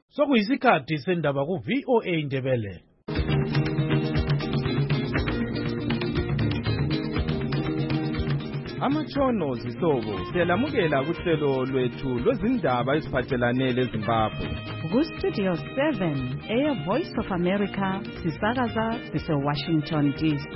Sokuyisikhathi sendaba ku VOA Indebele. Amatshono zihlobo siyalamukela kuhlelo lwethu lwezindaba eziphathelane leZimbabwe. Ku-Studio 7 Air Voice of America sisakaza sise-Washington DC.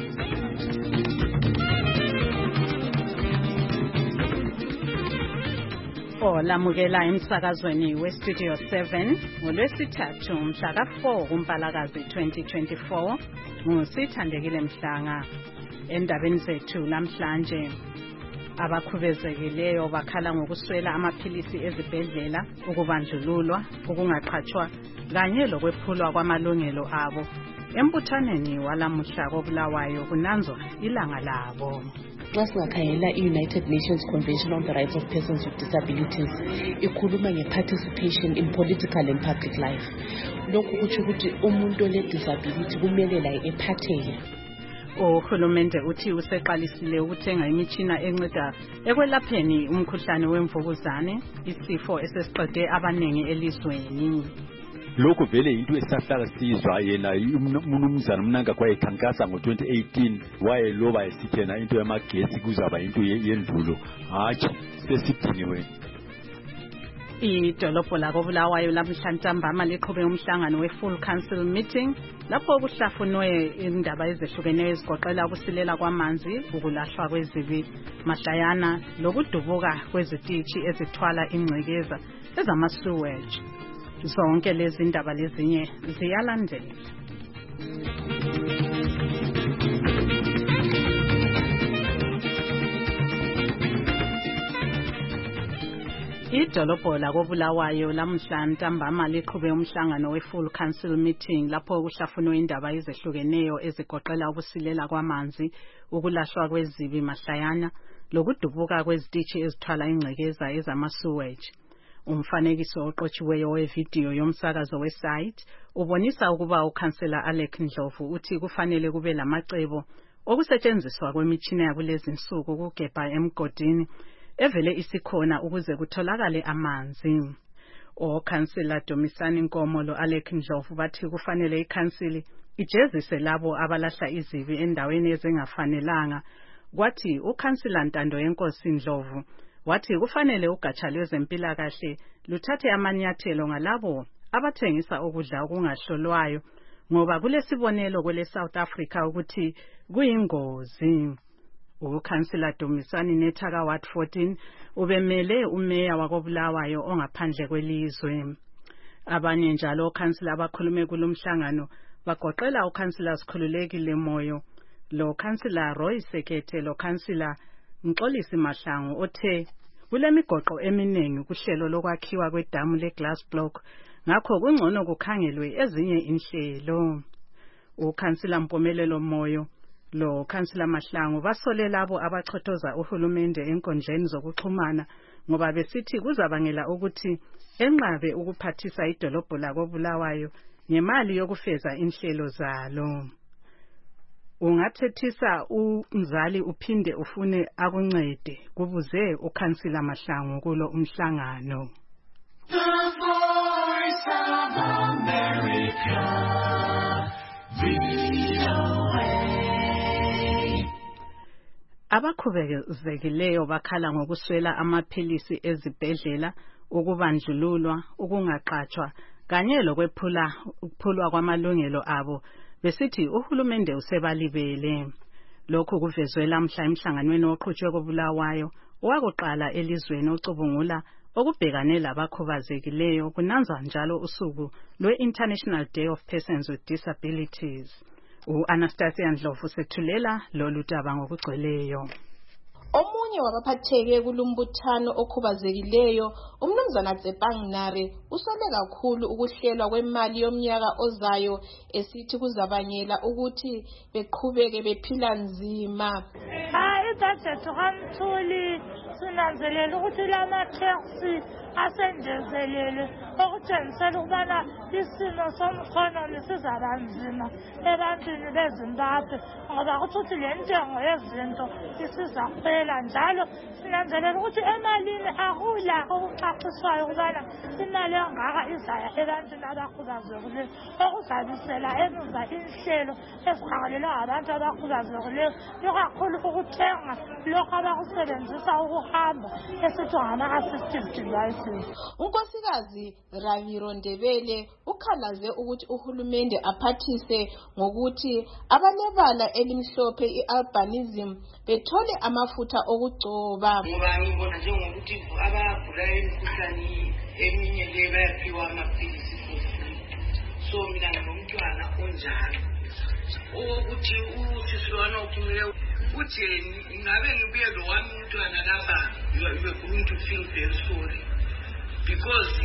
Olamukela emsakazweni we-Studio 7 ngolwesithathu mhla ka-4 kuMpalakazi 2024 nguSithandekile Mhlanga. Endabeni zethu namhlanje, abakhubezekileyo bakhala ngokuswela amaphilisi ezibhedlela, ukubandlululwa, ukungaqhatshwa kanye lokwephulwa kwamalungelo abo. Embuthaneni walamuhla koBulawayo kunanzwa ilanga labo. Xa singakhangela i-United Nations Convention on the Rights of Persons with Disabilities ikhuluma nge-participation in political and public life. Lokhu kutsho ukuthi umuntu ole-disability kumele la ephatheke. Uhulumende uthi useqalisile ukuthenga imitshina enceda ekwelapheni umkhuhlane wemvukuzane, isifo esesiqede abaningi elizweni. Lokho vele into esihlala sizwa yena umnumzana Mnanga kwayekhankasa ngo-2018 wayeloba esithena into yamagesi kuzaba into yendulo. Hatshi sesidiniwe. Idolobho lakoBulawayo lamhlanje liqhube umhlangano we-Full Council meeting lapho kuhlafunwe indaba ezehlukeneyo ezigoqela ukusilela kwamanzi, ukulahlwa kwezibi mahlayana, lokudubuka kwezititshi ezithwala ingcekeza ezama-sewage. Zonke lezi ndaba lezinye ziyalandela. Idolobho lakoBulawayo lamhlanje liqhube umhlangano we-Full Council meeting lapho kuhlafunwe indaba ezehlukeneyo ezigoqela ukusilela kwamanzi, ukulahlwa kwezibi mahlayana, lokudubuka kwezititshi ezithwala ingcekeza ezama-sewage. Umfanekiso oqotshiweyo wevidiyo yomsakazo wesite ubonisa ukuba uKhansela Alec Ndlovu uthi kufanele kube lamacebo okusetshenziswa kwemitshina yakulezi insuku ukugebha emgodini evele isikhona ukuze kutholakale amanzi. Okhansela Dumisani Nkomo lo Alec Ndlovu bathi kufanele ikhansili ijezise labo abalahla izibi endaweni ezingafanelanga. Kwathi uKhansela Ntando Yenkosi Ndlovu wathi kufanele ugatsha lwezempilakahle luthathe amanyathelo ngalabo abathengisa ukudla okungahlolwayo ngoba kulesibonelo kwele South Africa ukuthi kuyingozi. UKhansela Dumisani Nethaka Ward 14 ubemele umeya wakoBulawayo ongaphandle kwelizwe. Abanye njalo okhansela abakhulume kulomhlangano bagoqela uKhansela Sikhululekile Moyo, lo Khansela Roy Sekete, lo Khansela Mxolisi Mahlangu othe kulemigoqo eminingi kuhlelo lokwakhiwa kwedamu le-glass block ngakho kungcono kukhangelwe ezinye inhlelo. UKhansela Mpumelelo Moyo lo Khansela Mahlangu basole labo abachothoza uhulumende enkondleni zokuxhumana ngoba besithi kuzabangela ukuthi enqabe ukuphathisa idolobho lakoBulawayo ngemali yokufeza inhlelo zalo. Ungathethisa umzali uphinde ufune akuncede, kubuze uKhansela Mahlangu kulo umhlangano. The Voice of America, abakhubezekileyo bakhala ngokuswela amaphilisi ezibhedlela, ukubandlululwa, ukungaqhatshwa kanye lokwephulwa kwamalungelo abo. Besithi uhulumende usebalibele. Lokhu kuvezwe lamhla emhlanganweni oqhutshwe koBulawayo owakuqala elizweni ocubungula okubhekane labakhubazekileyo kunanzwa njalo usuku lwe-International Day of Persons with Disabilities. U-Anastasia Ndlovu sethulela lolu daba ngokugcweleyo. Omunye wabaphatheke kulumbuthano okhubazekileyo, umnumzana Tsepang Nare, usole kakhulu ukuhlelwa kwemali yomnyaka ozayo esithi kuzabangela ukuthi beqhubeke bephila nzima. Ibudget kaMthuli sinanzelela ukuthi lama taxi asengezelele okutshengisela ukubana isimo somkhonomi sizabanzima ebantwini beZimbabwe ngoba kuthi le ntengo yezinto isizakhwela njalo sinanzelela ukuthi emalini akula okuxoxiswayo ukubana imali engaka izaya ebantwini abakhubazekileyo okuzabisela emuva inhlelo ezikhangelelwe abantu abakhubazekileyo ikakhulu ukuthenga lokho abakusebenzisa ukuhamba esithi ngama-assistive devices. Unkosikazi Raviro Ndebele ukhalaze ukuthi uhulumende aphathise ngokuthi abanebala elimhlophe i-albinism bethole amafutha okugcoba. Ngoba ngibona njengokuthi abagula imikhuhlane eminye le bayaphiwa amaphilisi for free. So mina ngomntwana onjalo ukuthi usisiwana ophumile uthi ngabe ngibuye lo wami umntwana lapha you are going to feel very sorry because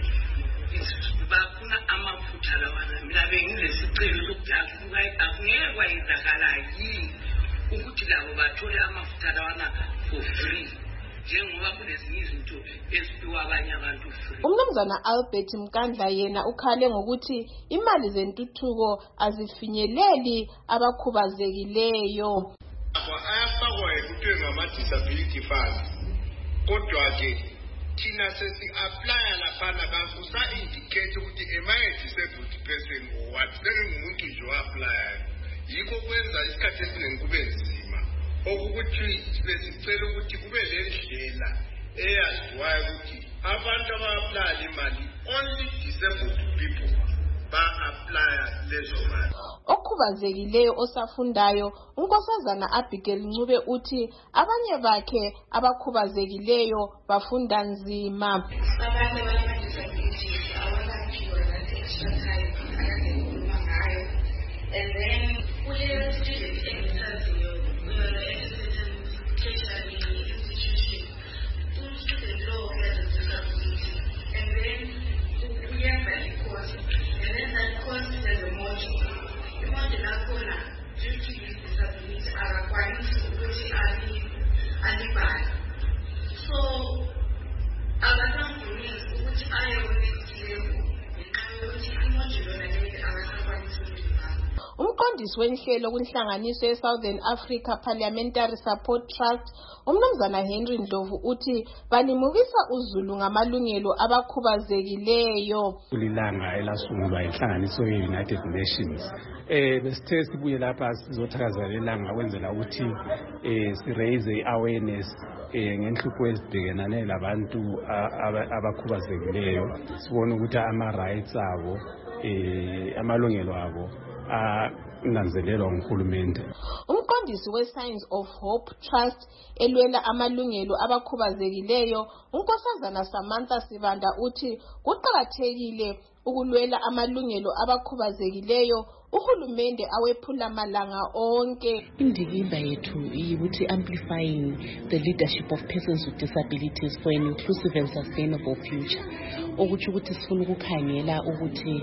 bafuna amafutha lawana mina benginesicelo sokuthi akungeke kwayenzakala yini ukuthi labo bathole amafutha lawana for free njengoba kunezinye izinto eziphiwa abanye abantu free. Umnumzana Albert Mkandla yena ukhale ngokuthi imali zentuthuko azifinyeleli abakhubazekileyo. Ayafakwa ukuthi ngama-disability funds kodwa ke thina sesi-aplya laphana kusa-indicate ukuthi am I a disabled person or what, sengingumuntu nje o-aplayayo. Yikho kwenza isikhathi esiningi kube nzima okukuthi besicela ukuthi kube le ndlela eyaziwayo ukuthi abantu aba-aplya imali only disabled people ba-aplya lezo mali. Okhubazekileyo osafundayo unkosazana Abigail Ncube uthi abanye bakhe abakhubazekileyo bafunda nzima. Abanye abadisabilities awabaphiwa extra time akazikhuluma ngayo and then kule student engisaziyo tertiary institution student law has a disability and then uyenza i-course and then that course has a module. Imagine lakhona due to his disability akakwanisi ukuthi alibale. So akasamvumisi ukuthi aye ku-next level ngenxa yokuthi imodule yona leyo akasakwanisi ukulibala. Umqondisi wenhlelo kunhlanganiso ye-Southern Africa Parliamentary Support Trust umnumzana Henry Ndlovu uthi balimukisa uzulu ngamalungelo abakhubazekileyo. Kulilanga elasungulwa inhlanganiso ye-United Nations besithe sibuye lapha sizothakazelela ilanga kwenzela ukuthi si-raise i-awareness ngenhlupho ezibhekenane labantu abakhubazekileyo, sibone ukuthi ama-rights abo amalungelo abo nanzelelwa nguhulumende. Umqondisi we-Signs of Hope Trust elwela amalungelo abakhubazekileyo unkosazana Samantha Sibanda uthi kuqakathekile ukulwela amalungelo abakhubazekileyo uhulumende awephula malanga onke. Indikimba yethu ukuthi amplifying the leadership of persons with disabilities for an inclusive and sustainable future. Okuthi ukuthi sifuna ukukhangela ukuthi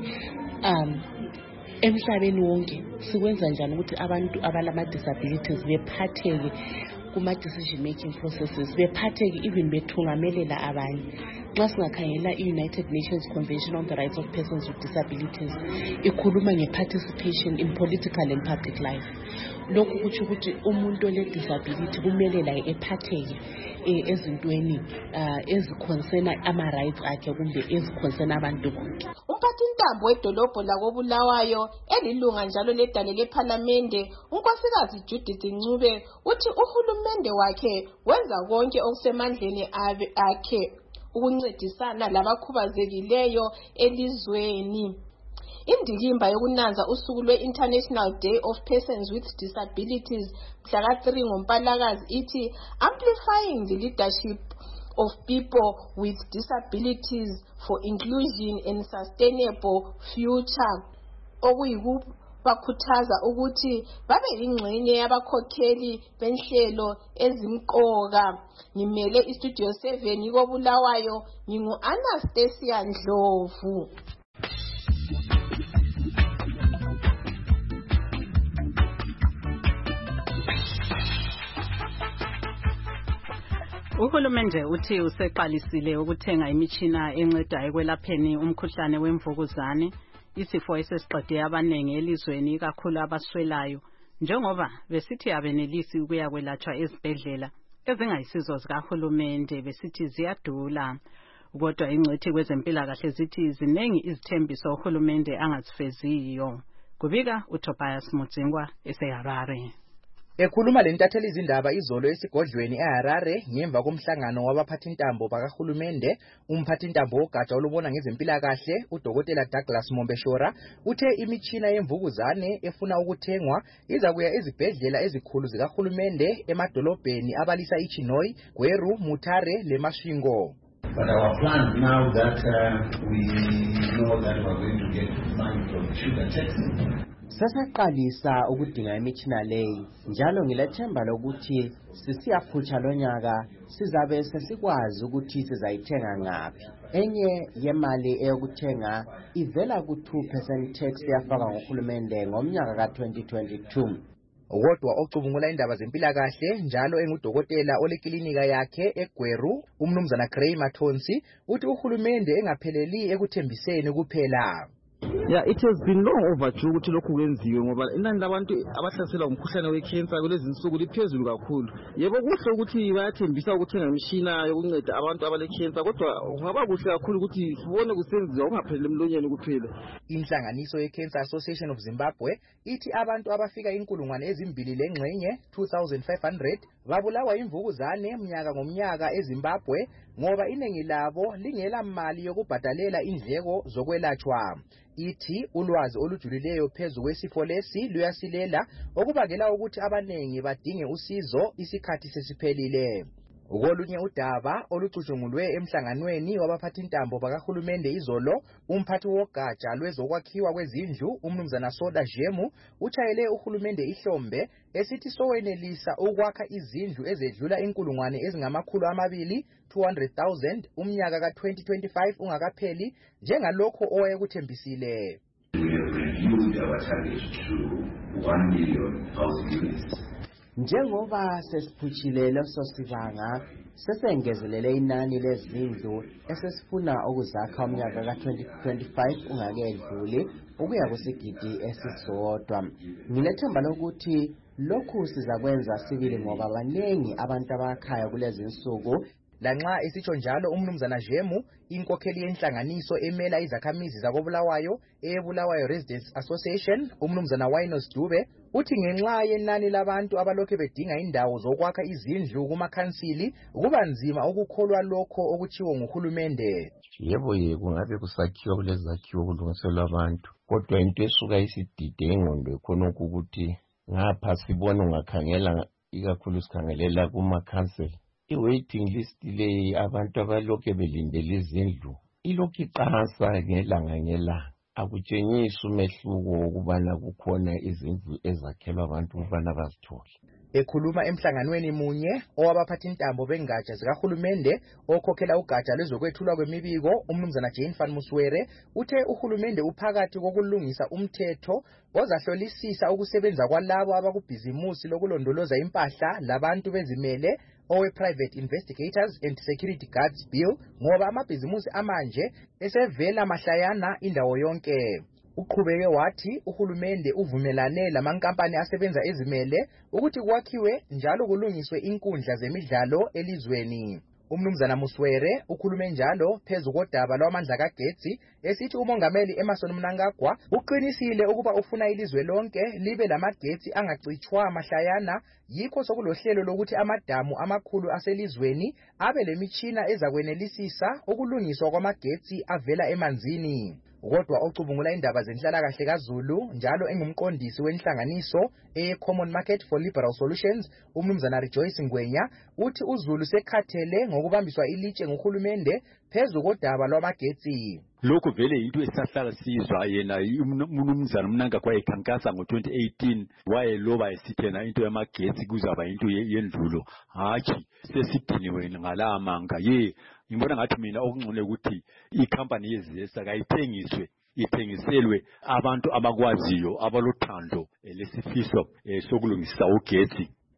emhlabeni wonke sikwenza njani ukuthi abantu abalama-disabilities bephatheke kuma-decision making processes, bephatheke even bethungamelela abanye. Nxa singakhangela i-United Nations Convention on the Rights of Persons with Disabilities ikhuluma nge-participation in political and public life. Lokhu kutsho ukuthi umuntu ole-disability kumele laye ephatheke ezintweni ezikhonsena ama-rights akhe kumbe ezikhonsena abantu bonke. Umphathintambo wedolobho lakobulawayo elilunga njalo ledale lephalamende unkosikazi Judith Ncube uthi uhulumende wakhe wenza konke okusemandleni akhe ukuncedisana labakhubazekileyo elizweni. Indikimba yokunanza usuku lwe-International Day of Persons with Disabilities mhla ka-3 ngoMpalakazi ithi amplifying the leadership of people with disabilities for inclusion and sustainable future, okuyikubakhuthaza ukuthi babe yingxenye yabakhokheli benhlelo ezimqoka. Ngimele istudio 7 kobulawayo ngingu-Anastasia Ndlovu. Uhulumende uthi useqalisile ukuthenga imitshina enceda ekwelapheni umkhuhlane wemvukuzane, isifo esesiqede abanengi elizweni kakhulu abaswelayo, njengoba besithi abenelisi ukuya kwelatshwa ezibhedlela ezingayisizo zikahulumende besithi ziyadula. Kodwa ingcwethi kwezempilakahle zithi zinengi izithembiso uhulumende angazifeziyo. Kubika uTobias Mudzingwa eseHarare. Ekhuluma lentatheli izindaba izolo esigodlweni eHarare ngemva komhlangano wabaphathintambo bakahulumende, umphathintambo wogatsha olubona ngezempilakahle uDokotela Douglas Mombeshora uthe imitshina yemvukuzane efuna ukuthengwa izakuya ezibhedlela ezikhulu zikahulumende emadolobheni abalisa iChinhoyi, Gweru, Mutare leMasvingo. But our plan now that we know that we are going to get money from sugar tax. Sasaqalisa ukudinga imitshina leyi njalo ngilethemba lokuthi sisiyaphutsha lonyaka sizabe sesikwazi ukuthi sizayithenga ngaphi. Enye yemali eyokuthenga ivela ku2% tax yafaka ngohulumende ngomnyaka ka2022. Kodwa ocubungula indaba zempilakahle njalo engudokotela oleklinika yakhe eGweru, umnumzana Gray Mathonsi, uthi uhulumende engapheleli ekuthembiseni kuphela. Yeah, it has been long overdue ukuthi lokhu kwenziwe ngoba inani labantu abahlaselwa umkhuhlane wecancer kulezi insuku liphezulu kakhulu. Yebo kuhle ukuthi bayathembisa ukuthenga imishina yokunceda abantu abalecancer, kodwa kungaba kuhle kakhulu ukuthi sibone kusenziwa ungaphelele emlonyeni kuphela. Inhlanganiso yeCancer Association of Zimbabwe ithi abantu abafika 2,500 babulawa imvukuzane mnyaka ngomnyaka eZimbabwe ngoba iningi labo lingela mali yokubhadalela indleko zokwelatshwa. Ithi ulwazi olujulileyo phezu kwesifo lesi luyasilela okubangela ukuthi abanengi badinge usizo isikhathi sesiphelile. Kolunye udaba olucutshungulwe emhlanganweni wabaphathintambo bakahulumende izolo, umphathi wogatsha lwezokwakhiwa kwezindlu umnumzana Soda Jemu utshayele uhulumende ihlombe esithi sowenelisa ukwakha izindlu ezedlula 200,000 umnyaka ka2025 ungakapheli njengalokho owayekuthembisile. We have reduced our target to 1 million housing units. Njengoba sesiphuchile leso sibanga sesengezelele inani lezindlu esesifuna ukuzakha umnyaka ka2025 ungakedluli ukuya kusigidi esisodwa. Ngilethemba lokuthi lokhu sizakwenza sibili ngoba banengi abantu abakhaya kulezi insuku. Lanxa esitsho njalo umnumzana Jemu, inkokheli yenhlanganiso emela izakhamizi zakobulawayo eBulawayo Residents Association, umnumzana Winos Dube, uthi ngenxa yenani labantu abalokhe bedinga indawo zokwakha izindlu kumakhansili kuba nzima ukukholwa lokho okuchiwo nguhulumende. Yebo kungabe kusakhiwa kulezi zakhiwo kulungiselwa abantu, kodwa into esuka isidide engqondo khona ukuthi ngapha sibona ungakhangela ikakhulu sikhangelela kumakhansili. I-waiting list le abantu abalokhe belindele izindlu ilokhu iqansa ngelanga akutshengisi umehluko ukubana kukhona izindlu ezakhelwa abantu ukubana bazithole. Ekhuluma emhlanganweni munye owabaphathintambo bengatsha zikahulumende okhokhela ugatsha lwezokwethulwa kwemibiko umnumzana Jane Van Muswere uthe uhulumende uphakathi kokulungisa umthetho ozahlolisisa ukusebenza kwalabo abakubhizimusi lokulondoloza impahla labantu bezimele owe-Private Investigators and Security Guards Bill ngoba amabhizimusi amanje esevela mahlayana indawo yonke. Uqhubeke wathi uhulumende uvumelane lamankampani asebenza ezimele ukuthi kwakhiwe njalo kulungiswe inkundla zemidlalo elizweni. Umnumzana Muswere ukhulume njalo phezu kodaba lwamandla kagetsi esithi umongameli Emmerson Mnangagwa uqinisile ukuba ufuna ilizwe lonke libe lamagetsi angacitshwa mahlayana, yikho sokulohlelo lokuthi amadamu amakhulu aselizweni abe lemitshina ezakwenelisisa ukulungiswa kwamagetsi avela emanzini. Kodwa ocubungula indaba zenhlalakahle kaZulu njalo engumqondisi wenhlanganiso Common Market for Liberal Solutions umnumzana Rejoice Ngwenya uthi uZulu sekhathele ngokubambiswa ilitshe nguhulumende phezu kodaba lwamagetsi. Lokho vele into esihlala sizwa yena umnumzana Mnangagwa ekhankasa ngo2018 wayeloba esithena into yamagetsi kuzaba into yendlulo. Hathi sesidiniwe ngalamanga ngibona ngathi mina okungcone ukuthi icompany yezisa kayithengiswe ithengiselwe abantu abakwaziyo abalothando lesifiso sokulungisa ugetsi.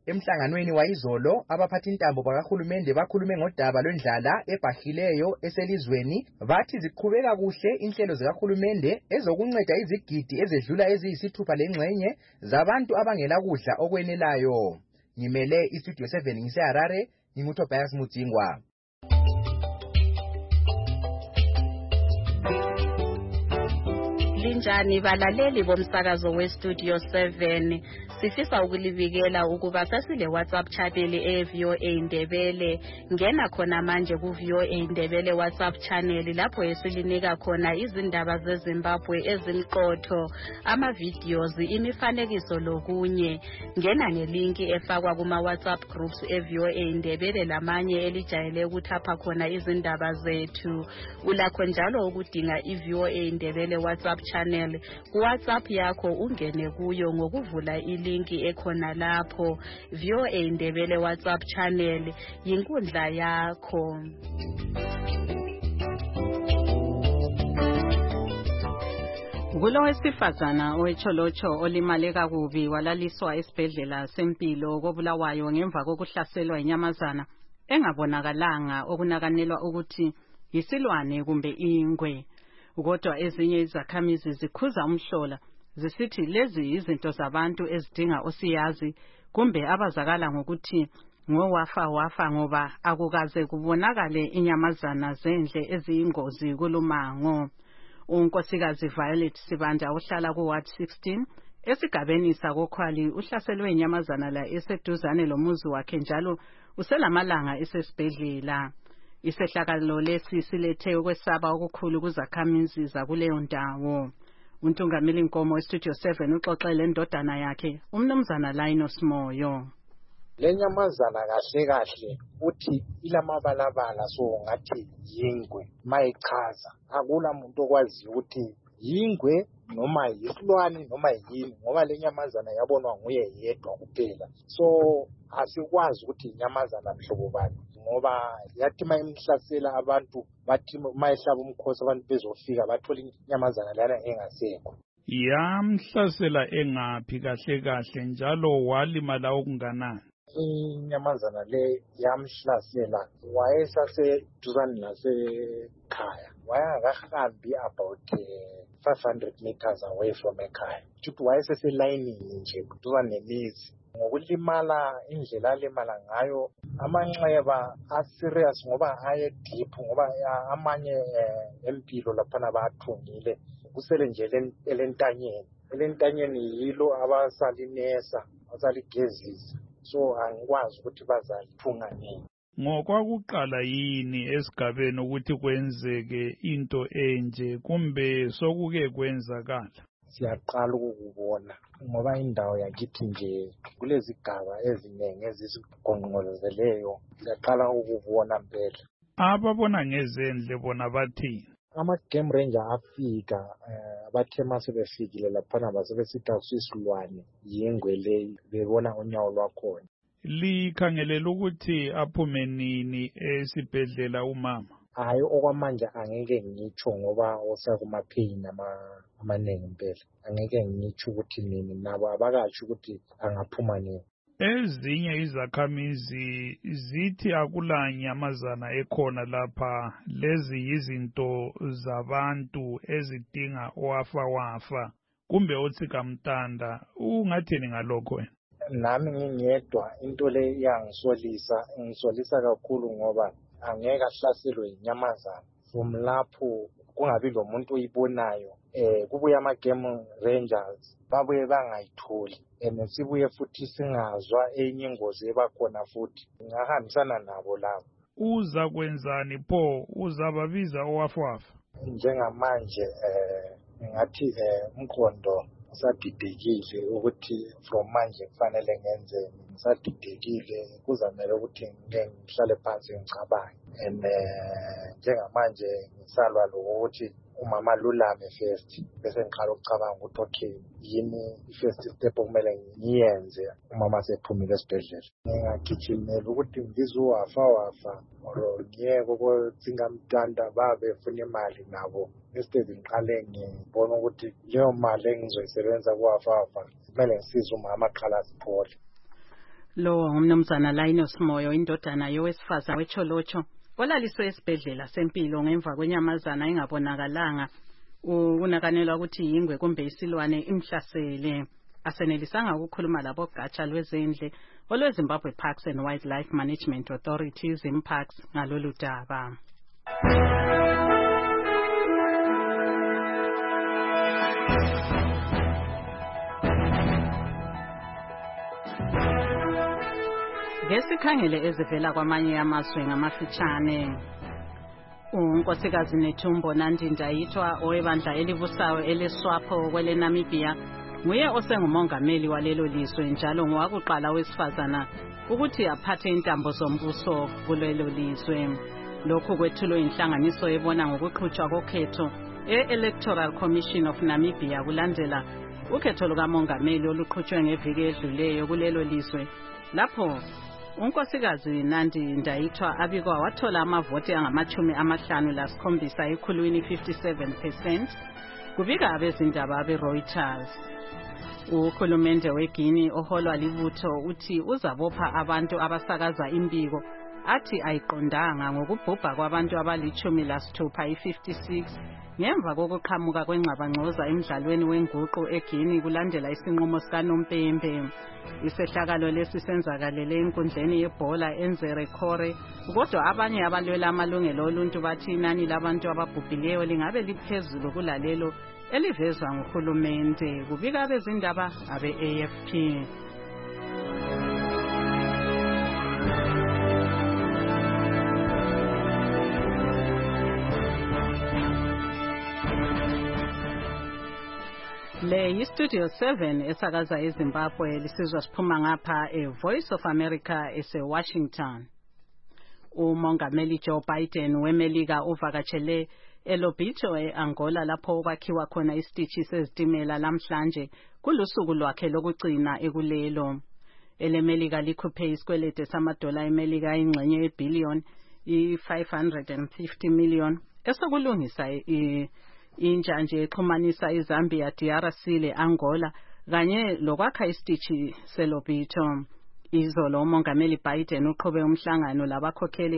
Emhlanganweni wayizolo abaphathintambo bakahulumende bakhulume ngodaba lwendlala ebhahileyo eselizweni bathi ziqhubeka kuhle inhlelo zikahulumende ezokunceda izigidi ezedlula eziyisithupha lengxenye zabantu abangela kudla okwenelayo. Ngimele iStudio 7 ngiseHarare, nginguTobias Mudzingwa. Linjani balaleli bomsakazo weStudio 7, sifisa ukulibikela ukuba sasile WhatsApp channel eVOA Indebele. Ngena khona manje kuVOA Indebele WhatsApp channel lapho esilinika khona izindaba zeZimbabwe ezimqotho, ama-videos, imifanekiso lokunye. Ngena ngelinki efakwa kuma WhatsApp groups eVOA Indebele lamanye elijayele ukuthapha khona izindaba zethu. Ulakho njalo ukudinga iVOA Indebele WhatsApp channel kuWhatsApp yakho, ungene kuyo ngokuvula ilinki ekhona lapho. VOA Indebele WhatsApp channel yinkundla yakho. Kulo wesifazana owecholocho olimale kakubi walaliswa esibhedlela sempilo koBulawayo ngemva kokuhlaselwa inyamazana engabonakalanga okunakanelwa ukuthi yisilwane kumbe ingwe. Kodwa ezinye izakhamizi zikhuza umhlola zisithi lezi izinto zabantu ezidinga osiyazi kumbe abazakala ngokuthi ngowafa ngoba akukaze kubonakale inyamazana zendle eziyingozi kulumango. Unkosikazi Violet Sibanda ohlala kuWard 16 esigabeni sakoKhwali uhlaselwe inyamazana la eseduzane lomuzi wakhe njalo uselamalanga esesibhedlela. Isehlakalo lesi silethe ukwesaba okukhulu kuzakhamizi zakuleyo ndawo. Untungameli Nkomo eStudio 7 uxoxele indodana yakhe umnumzana Linus Moyo. Lenyamazana kahle uthi ilamabalabala so ngathi yingwe mayichaza akula muntu okwazi ukuthi yingwe noma yisilwane noma yini ngoba lenyamazana yabonwa nguye yedwa kuphela. So asikwazi ukuthi inyamazana mhlobo bani ngoba yathi mayimhlasela abantu bathi mayihlaba umkhosi abantu bezofika bathola inyamazana lana engasekho. Yamhlasela engaphi kahle njalo walimala okunganani? Inyamazana le yamhlasela wayesaseduzane nasekhaya, wayengakahambi about 500 meters away from ekhaya. Futhi wayeseselayinini nje duzane nemizi. Ngokulimala indlela alimala ngayo amanxeba aserious ngoba aye deep ngoba amanye empilo laphana bathungile kusele nje elentanyeni yilo abasalinesa asaligezisa. So angikwazi ukuthi bazalithunga nini. Ngokwakuqala yini esigabeni ukuthi kwenzeke into enje kumbe sokuke kwenzakala? Siyaqala ukubona ngoba indawo yakithi nje kulezigaba eziningi ezisigonqolozeleyo, siyaqala ukubona impela. Ababona ngezendle bona bathini? Ama-game ranger afika bathe masebefikile laphana basebesithi akusisilwane yingwe leyi, bebona unyawo lwakhona. Likhangelela ukuthi aphume nini esibhedlela umama? Hayi okwamanje angeke ngitsho ngoba osakumapheyini amaningi impela. Angeke ngitsho ukuthi nini, nabo abakatsho ukuthi angaphuma nini. Ezinye izakhamizi zithi akula nyamazana ekhona lapha, lezi yizinto zabantu ezidinga owafa kumbe otsikamtanda. Ungathini ngalokho wena? Nami ngingedwa into le ngisolisa kakhulu ngoba angeke ahlaselwe inyamazana. From lapho kungabi lo muntu oyibonayo. Kubuye ama-game rangers babuye bangayitholi and sibuye futhi singazwa enye ingozi ebakhona futhi. Ngahambisana nabo labo. Uza kwenzani pho? Uzababiza owafa? Njengamanje ngathi umqondo usadidekile ukuthi from manje kufanele ngenzeni. Ngisadidekile, kuzamele ukuthi ngihlale phansi ngicabange. And njengamanje ngisalwa lokuthi umama lulame first bese ngiqala ukucabanga ukuthi okay yini i-first step okumele ngiyenze umama sephumile esibhedlela. Ngingagijimela ukuthi ngizowafa or ngiyeke ukutsingamtanda babefuna imali nabo. Instead ngiqale ngibona ukuthi leyo mali engizoyisebenza kuwafa kumele ngisize umama aqala asiphole. Lo ngumnumzana Linus Moyo indodana yowesifazana weCholocho olaliswe esibhedlela sempilo ngemva kwenyamazana engabonakalanga unakanelwa ukuthi yingwe kumbe isilwane imhlasele. Asenelisanga ukukhuluma labo gatsha lwezendle olweZimbabwe Parks and Wildlife Management Authority ZimParks ngalolu daba. Ngesikhangele ezivela kwamanye amazwe ngamafitshane. Unkosikazi Netumbo Nandi-Ndaitwah owebandla elibusayo eleSWAPO kwele Namibia nguye osengumongameli walelo lizwe njalo ngowakuqala wesifazana ukuthi aphathe intambo zombuso kulelo lizwe. Lokhu kwethulwe inhlanganiso ebona ngokuqhutshwa kokhetho e-Electoral Commission of Namibia kulandela ukhetho lukamongameli oluqhutshwe ngeviki edluleyo kulelo lizwe. Lapho unkosikazi Nandi-Ndaitwah abikwa wathola amavoti angama-57 ekhulwini 57%, kubika abezindaba abe-Reuters. Uhulumende weGuinea oholwa libutho uthi uzabopha abantu abasakaza imbiko athi ayiqondanga ngokubhubha kwabantu abali-16 i-56 ngemva kokuqhamuka kwengxabangxoza emdlalweni wenguqu eGuinea kulandela isinqumo sikaNompembe. Isehlakalo lesi senzakalele enkundleni yebhola eNzerekore, kodwa abanye abalwela amalungelo oluntu bathi inani labantu ababhubhileyo lingabe liphezulu kulalelo elivezwa nguhulumende, kubika abezindaba abe-AFP. Le yiStudio 7 esakaza eZimbabwe lisizwa siphuma ngapha eVoice of America eseWashington. Umongameli Joe Biden weMelika uvakatshele eLobito eAngola lapho kwakhiwa khona isitishi sezitimela lamhlanje kulusuku lwakhe lokugcina ekulelo. EleMelika likhuphe isikwelede samadola eMelika ingxenye yebhillion i-550 million esokulungisa intsha nje exhumanisa iZambia, DRC le-Angola kanye lokwakha isitishi seLobito. Izolo umongameli Biden uqhube umhlangano labakhokheli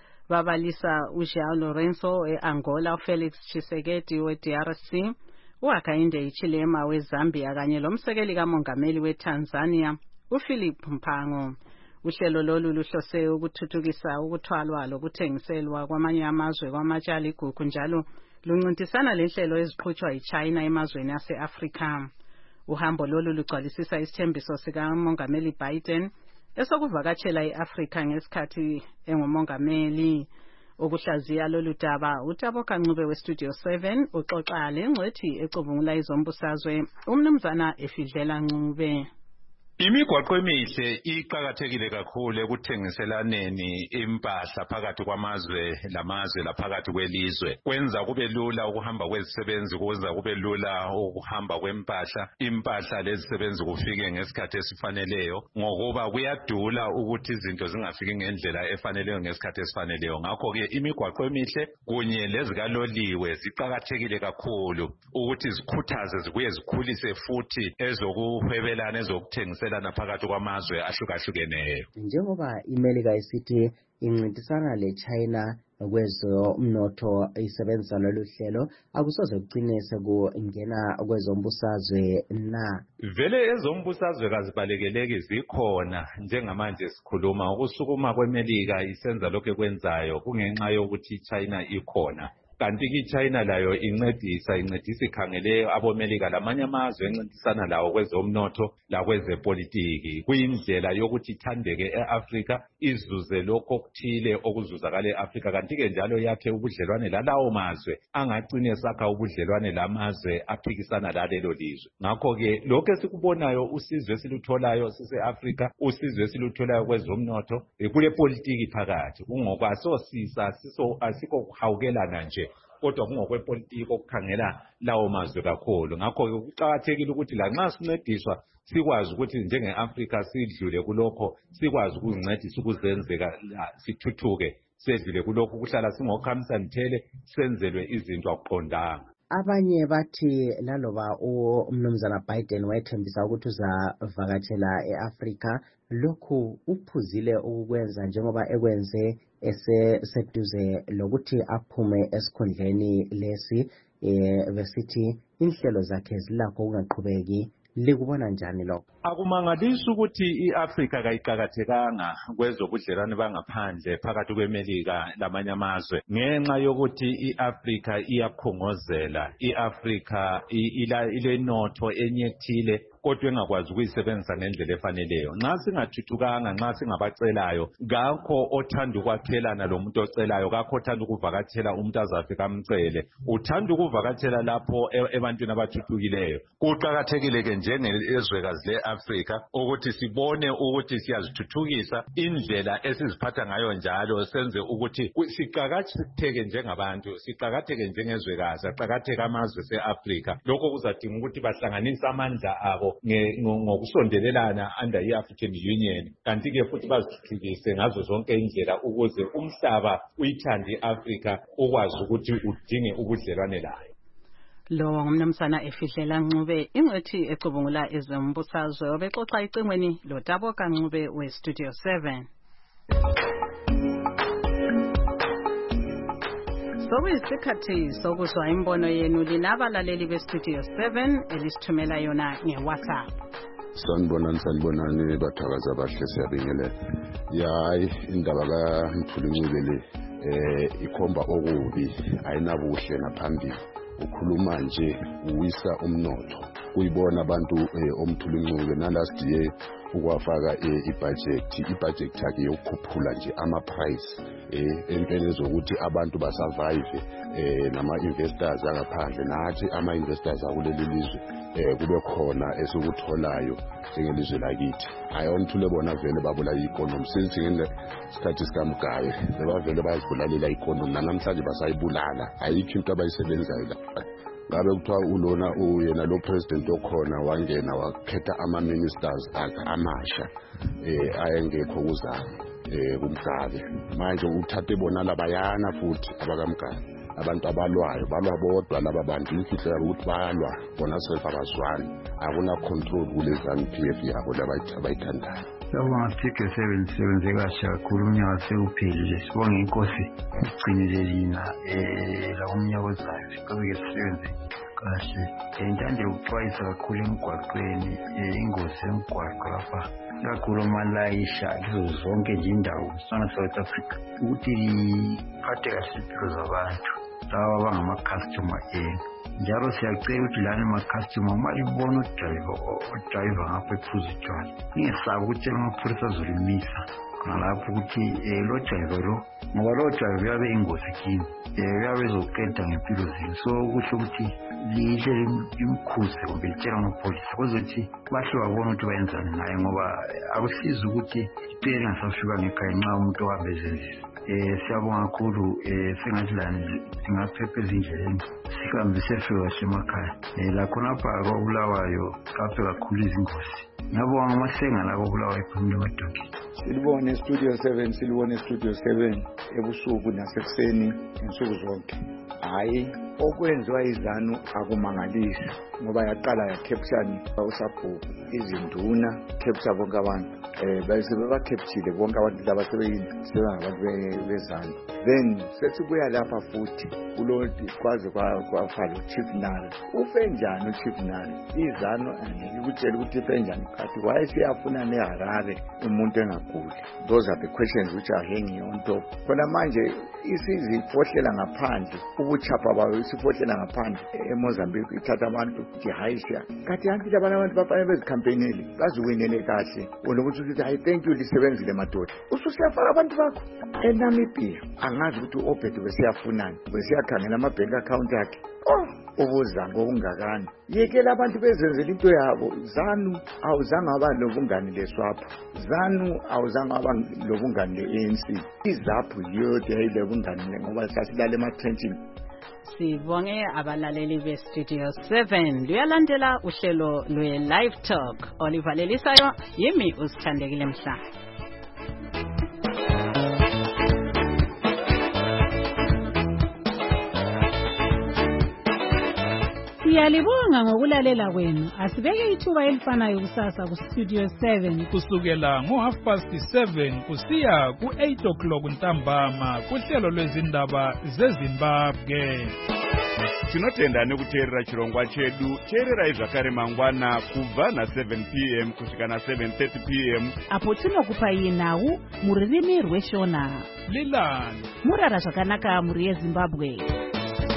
babalisa uJoão Lourenço e-Angola, uFelix Tshisekedi we-DRC, uHakainde Hichilema weZambia kanye lomsekeli kamongameli weTanzania uPhilip Mpango. Uhlelo lolu luhlose ukuthuthukisa ukuthwalwa lokuthengiselwa kwamanye amazwe kwamatshali igugu njalo luncintisana lenhlelo eziqhutshwa yiChina emazweni ase-Afrika. Uhambo lolu lugcwalisisa isithembiso sikamongameli Biden esokuvakatshela i-Afrika ngesikhathi engumongameli. Ukuhlaziya lolu daba uTaboka Ncube weStudio 7 uxoxa lengcwethi ecubungula izombusazwe umnumzana Efidlela Ncube. Imigwaqo emihle iqhakathekile kakhulu ekuthengiselaneni impahla phakathi kwamazwe lamazwe laphakathi kwelizwe. Kwenza kube lula ukuhamba kwezisebenzi, kwenza kube lula ukuhamba kwempahla, impahla lezisebenzi kufike ngesikhathi esifaneleyo ngokuba kuyadula ukuthi izinto zingafiki ngendlela efaneleyo ngesikhathi esifaneleyo. Ngakho ke imigwaqo emihle kunye lezikaloliwe ziqhakathekile kakhulu ukuthi zikhuthaze zibuye zikhulise futhi ezokuhwebelana ezokuthengisela phakathi kwamazwe ahlukahlukeneyo. Njengoba iMelika isithi incintisana leChina kwezomnotho isebenzisa lolu hlelo, akusoze kugcine sekungena kwezombusazwe na? Vele ezombusazwe kazibalekeleki zikhona njengamanje sikhuluma. Ukusukuma kweMelika isenza lokho ekwenzayo kungenxa yokuthi iChina ikhona. Kanti iChina layo incedisa ikhangele abomelika lamanye amazwe encintisana lawo kwezomnotho lakwezepolitiki kuyindlela yokuthi ithandeke eAfrika izuze lokho okuthile okuzuzakala eAfrika. Kanti ke njalo yakhe ubudlelwane lalawo mazwe angagcine sakha ubudlelwane lamazwe aphikisana lalelo lizwe. Ngakho ke lokho esikubonayo usizwe esilutholayo sise-Afrika, usizwe esilutholayo kwezomnotho kule politiki phakathi kungokwasosisa asikho kuhawukelana nje kodwa kungokwepolitiki okukhangela lawo mazwe kakhulu. Ngakho kuqakathekile ukuthi lanxa sincediswa sikwazi ukuthi njenge-Afrika sidlule kulokho, sikwazi ukuzincedisa ukuzenzeka sithuthuke, sedlule kulokho kuhlala singokhamisani thele senzelwe izinto akuqondanga. abanye bathi laloba umnumzana Biden wayethembisa ukuthi uzavakatshela eAfrica lokhu uphuzile ukukwenza njengoba ekwenze eseduze lokuthi aphume esikhundleni lesi besithi inhlelo zakhe zilakho ukungaqhubeki. Likubona njani lokho? Akumangalisi ukuthi iAfrica kayiqakathekanga kwezobudlelwane bangaphandle phakathi kweMelika lamanye amazwe ngenxa yokuthi iAfrica iyakhongozela, iAfrica ilenotho enyethile kodwa engakwazi ukuyisebenzisa ngendlela efaneleyo. Nxa singathuthukanga, nxa singabacelayo, ngakho othanda ukwakhelana lomuntu ocelayo, ngakho othanda ukuvakatshela umuntu azafika amcele, uthanda ukuvakatshela lapho ebantwini abathuthukileyo. Kuqakathekile ke njengezwekazi le-Africa ukuthi sibone ukuthi siyazithuthukisa indlela esiziphatha ngayo njalo, senze ukuthi siqakatheke njengabantu, siqakatheke njengezwekazi, aqakatheke amazwe se-Africa. Lokho kuzadinga ukuthi bahlanganise amandla abo ngokusondelelana under i-African Union, kanti ke futhi bazithuthukise ngazo zonke indlela ukuze umhlaba uyithande i-Africa ukwazi ukuthi udinge ubudlelwane layo. Lo ngumnumzana Efihlela Ncube, ingcethi ecubungula ezombusazwe, obexoxa icingweni loTaboka Ncube we-Studio 7. Sokuyisikhathi sokuzwa imbono yenu linabalaleli be-Studio 7 elisithumela yona nge-WhatsApp. Sanibonani bathakaza bahle siyabingelela. Hayi indaba kaMthuli Ncube le ikhomba okubi, ayinabuhle ngaphambili. Ukhuluma nje uwisa umnotho. Uyibona abantu oMthuli Ncube nalast year ukwafaka ibudget yakhe yokukhuphula nje ama-price entweni zokuthi abantu basurvive nama-investors angaphandle, nathi ama-investors akuleli lizwe kube khona esikutholayo njengelizwe lakithi. Ayonthule bona vele babula i-economy, sithi ngesikhathi sikaMgaye bebavele bayazibulalela i-economy, namhlanje basayibulala, ayikho into abayisebenzayo lapha. Ngabe kuthiwa ulona uyena lo president okhona wangena wakhetha ama-ministers akhe amasha ayengekho kuzama kuMgabe. Manje uthathe bona labayana futhi abakaMgabe, abantu abalwayo balwa bodwa laba bantu, imfihlo yabo ukuthi balwa bona self abazwani, akuna control kule ZANU-PF yabo labayithandayo. Sawubona Studio 7, sebenze kahle kakhulu, umnyaka sewuphelile. Sibonge inkosi igcinile lina la umnyaka ozayo, siqhubeke sisebenze kahle. Ngithanda ukuxwayisa kakhulu emgwaqweni, ingozi emgwaqo lapha kakhulu malayisha kuzo zonke nje indawo South Africa, ukuthi liphathe kahle impilo zabantu laba abangama-customer enu. Njalo siyacela ukuthi lana ama-customer uma libona udrayiva ngapha ephuza utshwala, ningesabi ukutshela amapholisa azolimisa ngalapho ukuthi lo driver lo, ngoba lo driver uyabe ingozi kini, uyabe ezoqeda ngempilo zenu. So kuhle ukuthi lihle limkhuze kumbe litshela amapholisa kuzothi bahle babone ukuthi bayenzani naye, ngoba akusizi ukuthi ipele lingasafika ngekhaya nxa umuntu ohambe ezenzisa. Siyabonga kakhulu, sengathi lani singaphepha ezindleleni sihambe siyefika kahle emakhaya. Lakhonapha kwabulawayo kaphe kakhulu izingozi. Ngiyabonga amasenga labo obulawayo ephumile emadonki. Silibone Studio 7, silibone Studio 7 ebusuku nasekuseni insuku zonke. Hayi okwenziwa izanu akumangalisi, ngoba yaqala yakhepshani usabhuku izinduna khepsha bonke abantu bayisebebakhephile bonke abantu laba sebengabantu bezanu. Then sesibuya lapha futhi kulodi kwaze kwafala uChief Nara. Ufe njani uChief Nara? Izanu angikutshela ukuthi ife njani kathi wayesiyafuna neHarare umuntu engaguli. Those are the questions which are hanging on top. Khona manje isizifohlela ngaphandle, ubuchapha bayo isifohlela ngaphandle eMozambique ithatha abantu jihayisha. Kathi anti abantu bafana bezikhampeneli baziwinele kahle. Unokuthi uthi I thank you lisebenzile madoda. Ususiyafaka abantu bakho eNamibia. Angazi ukuthi uObed besiyafunani, besiyakhangela ama-bank account akhe. Ubuzanga obungakani. Yekela abantu bezenzela into yabo. ZANU awuzange aba lobungani leSWAPO. ZANU awuzange aba lobungani le-ANC. iZAPU yodwa yayilobungani ngoba sasilale ema-trenching. Sibonge abalaleli be-Studio 7. Luyalandela uhlelo lwe-Live Talk olivalelisayo yimi uSithandekile Mhlanga. Siyalibonga ngokulalela kwenu. Asibeke ithuba elifanayo kusasa ku Studio 7 kusukela ngo7:30 kusiya ku8 ntambama kuhlelo lwezindaba zeZimbabwe. Tinotenda nekuteerera chirongwa chedu. Teererai zvakare mangwana kubva na7 p.m. kusvika na7:30 p.m. apo tinokupai nhau muririmi rweshona. Lilani murara zvakanaka muri yeZimbabwe.